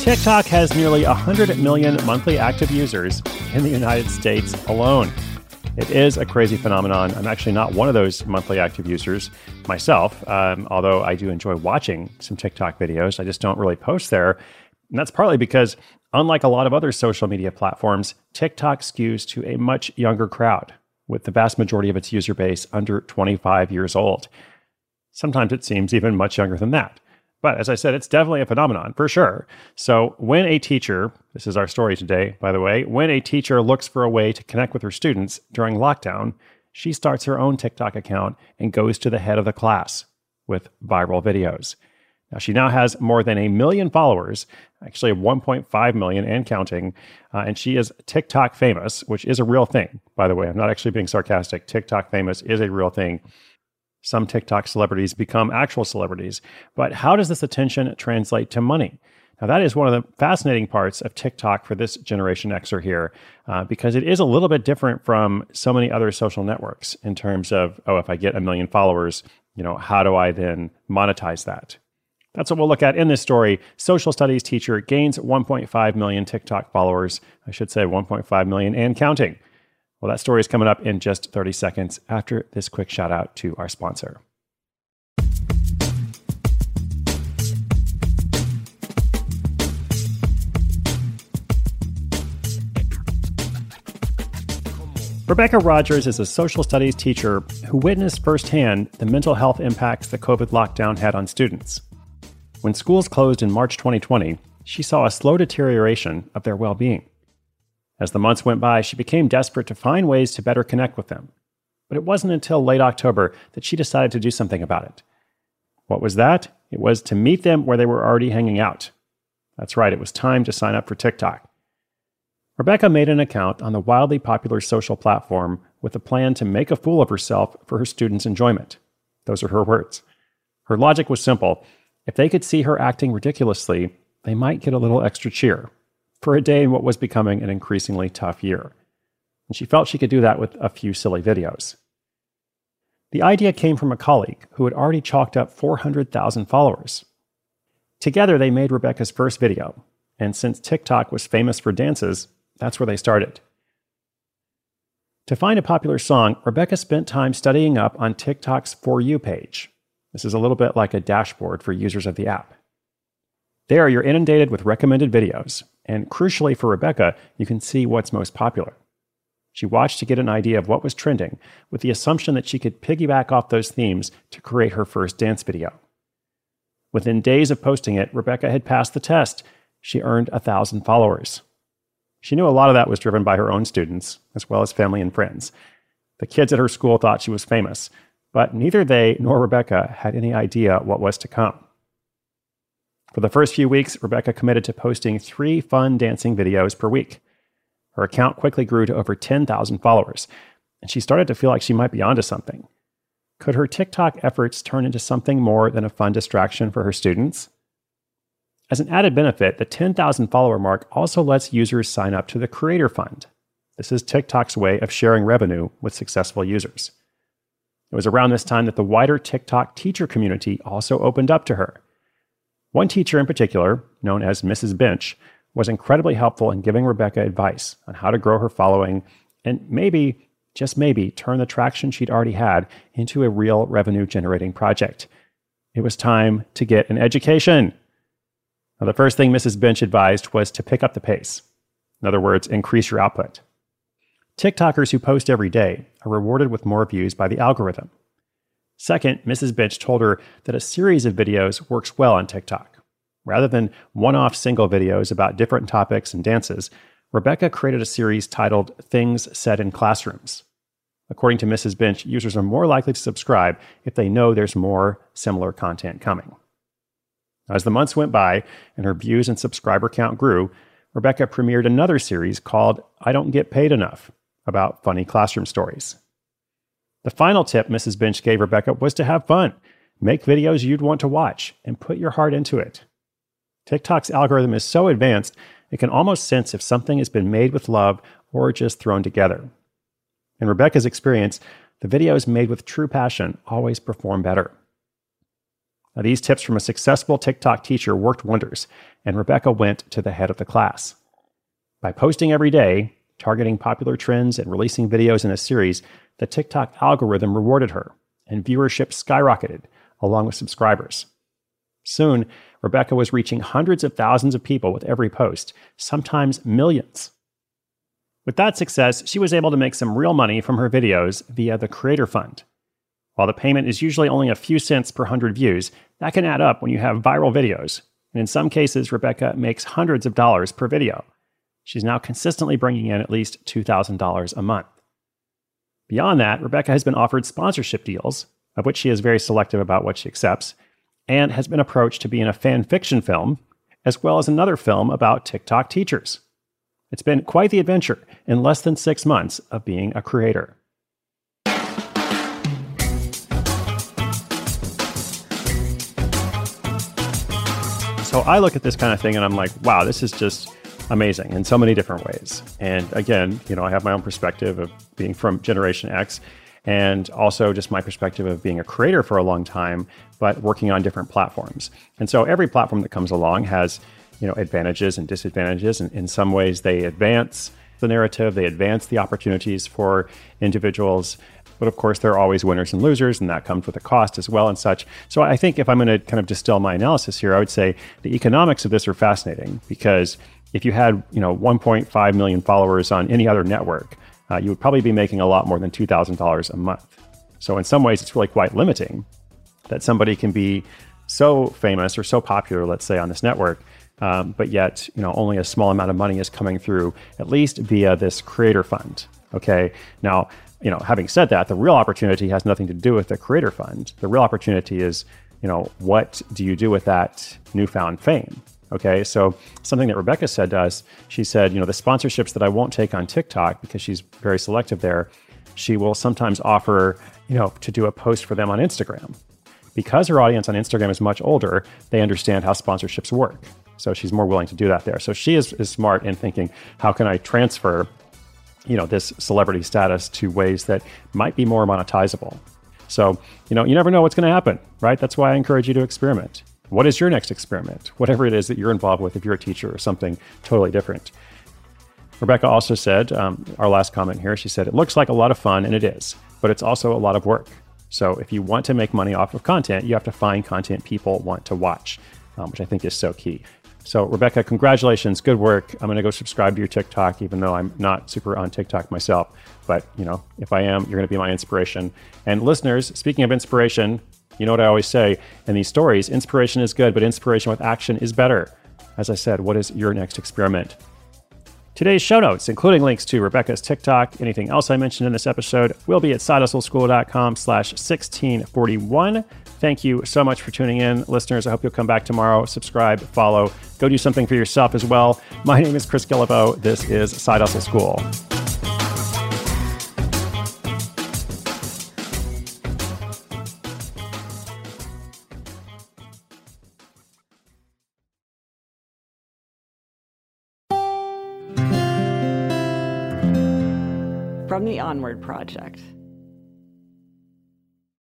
TikTok has nearly 100 million monthly active users in the United States alone. It is a crazy phenomenon. I'm actually not one of those monthly active users myself, although I do enjoy watching some TikTok videos. I just don't really post there. And that's partly because, unlike a lot of other social media platforms, TikTok skews to a much younger crowd, with the vast majority of its user base under 25 years old. Sometimes it seems even much younger than that. But as I said, it's definitely a phenomenon, for sure. So when a teacher, this is our story today, by the way, when a teacher looks for a way to connect with her students during lockdown, she starts her own TikTok account and goes to the head of the class with viral videos. Now, she now has more than 1 million followers, actually 1.5 million and counting, and she is TikTok famous, which is a real thing, by the way. I'm not actually being sarcastic. TikTok famous is a real thing. Some TikTok celebrities become actual celebrities. But how does this attention translate to money? Now, that is one of the fascinating parts of TikTok for this Generation Xer here, because it is a little bit different from so many other social networks in terms of, if I get 1 million followers, how do I then monetize that? That's what we'll look at in this story. Social studies teacher gains 1.5 million TikTok followers. I should say 1.5 million and counting. Well, that story is coming up in just 30 seconds after this quick shout out to our sponsor. Rebecca Rogers is a social studies teacher who witnessed firsthand the mental health impacts the COVID lockdown had on students. When schools closed in March 2020, she saw a slow deterioration of their well-being. As the months went by, she became desperate to find ways to better connect with them. But it wasn't until late October that she decided to do something about it. What was that? It was to meet them where they were already hanging out. That's right, it was time to sign up for TikTok. Rebecca made an account on the wildly popular social platform with a plan to make a fool of herself for her students' enjoyment. Those are her words. Her logic was simple. If they could see her acting ridiculously, they might get a little extra cheer for a day in what was becoming an increasingly tough year. And she felt she could do that with a few silly videos. The idea came from a colleague who had already chalked up 400,000 followers. Together, they made Rebecca's first video, and since TikTok was famous for dances, that's where they started. To find a popular song, Rebecca spent time studying up on TikTok's For You page. This is a little bit like a dashboard for users of the app. There, you're inundated with recommended videos, and crucially for Rebecca, you can see what's most popular. She watched to get an idea of what was trending, with the assumption that she could piggyback off those themes to create her first dance video. Within days of posting it, Rebecca had passed the test. She earned 1,000 followers. She knew a lot of that was driven by her own students, as well as family and friends. The kids at her school thought she was famous, but neither they nor Rebecca had any idea what was to come. For the first few weeks, Rebecca committed to posting 3 fun dancing videos per week. Her account quickly grew to over 10,000 followers, and she started to feel like she might be onto something. Could her TikTok efforts turn into something more than a fun distraction for her students? As an added benefit, the 10,000 follower mark also lets users sign up to the Creator Fund. This is TikTok's way of sharing revenue with successful users. It was around this time that the wider TikTok teacher community also opened up to her. One teacher in particular, known as Mrs. Bench, was incredibly helpful in giving Rebecca advice on how to grow her following and maybe, just maybe, turn the traction she'd already had into a real revenue-generating project. It was time to get an education. Now, the first thing Mrs. Bench advised was to pick up the pace. In other words, increase your output. TikTokers who post every day are rewarded with more views by the algorithm. Second, Mrs. Bench told her that a series of videos works well on TikTok. Rather than one-off single videos about different topics and dances, Rebecca created a series titled Things Said in Classrooms. According to Mrs. Bench, users are more likely to subscribe if they know there's more similar content coming. As the months went by and her views and subscriber count grew, Rebecca premiered another series called I Don't Get Paid Enough, about funny classroom stories. The final tip Mrs. Bench gave Rebecca was to have fun. Make videos you'd want to watch and put your heart into it. TikTok's algorithm is so advanced, it can almost sense if something has been made with love or just thrown together. In Rebecca's experience, the videos made with true passion always perform better. Now, these tips from a successful TikTok teacher worked wonders, and Rebecca went to the head of the class. By posting every day, targeting popular trends, and releasing videos in a series, the TikTok algorithm rewarded her, and viewership skyrocketed, along with subscribers. Soon, Rebecca was reaching hundreds of thousands of people with every post, sometimes millions. With that success, she was able to make some real money from her videos via the Creator Fund. While the payment is usually only a few cents per 100 views, that can add up when you have viral videos. And in some cases, Rebecca makes hundreds of dollars per video. She's now consistently bringing in at least $2,000 a month. Beyond that, Rebecca has been offered sponsorship deals, of which she is very selective about what she accepts, and has been approached to be in a fan fiction film, as well as another film about TikTok teachers. It's been quite the adventure in less than 6 months of being a creator. So I look at this kind of thing and I'm like, wow, this is just amazing in so many different ways. And again, I have my own perspective of being from Generation X, and also just my perspective of being a creator for a long time, but working on different platforms. And so every platform that comes along has, advantages and disadvantages. And in some ways, they advance the narrative, they advance the opportunities for individuals. But of course, there are always winners and losers, and that comes with a cost as well and such. So I think if I'm going to kind of distill my analysis here, I would say the economics of this are fascinating, because if you had, 1.5 million followers on any other network, you would probably be making a lot more than $2,000 a month. So in some ways, it's really quite limiting that somebody can be so famous or so popular, let's say, on this network, but yet, only a small amount of money is coming through, at least via this Creator Fund. Okay. Now, having said that, the real opportunity has nothing to do with the Creator Fund. The real opportunity is, what do you do with that newfound fame? Okay, so something that Rebecca said to us, she said, the sponsorships that I won't take on TikTok, because she's very selective there, she will sometimes offer, to do a post for them on Instagram. Because her audience on Instagram is much older, they understand how sponsorships work. So she's more willing to do that there. So she is smart in thinking, how can I transfer, this celebrity status to ways that might be more monetizable? So, you never know what's going to happen, right? That's why I encourage you to experiment. What is your next experiment? Whatever it is that you're involved with, if you're a teacher or something totally different. Rebecca also said, our last comment here, she said, it looks like a lot of fun, and it is, but it's also a lot of work. So if you want to make money off of content, you have to find content people want to watch, which I think is so key. So Rebecca, congratulations, good work. I'm going to go subscribe to your TikTok, even though I'm not super on TikTok myself. But, if I am, you're going to be my inspiration. And listeners, speaking of inspiration, you know what I always say in these stories, inspiration is good, but inspiration with action is better. As I said, what is your next experiment? Today's show notes, including links to Rebecca's TikTok, anything else I mentioned in this episode, will be at sidehustleschool.com/1641. Thank you so much for tuning in. Listeners, I hope you'll come back tomorrow, subscribe, follow, go do something for yourself as well. My name is Chris Guillebeau. This is Side Hustle School. From the Onward Project.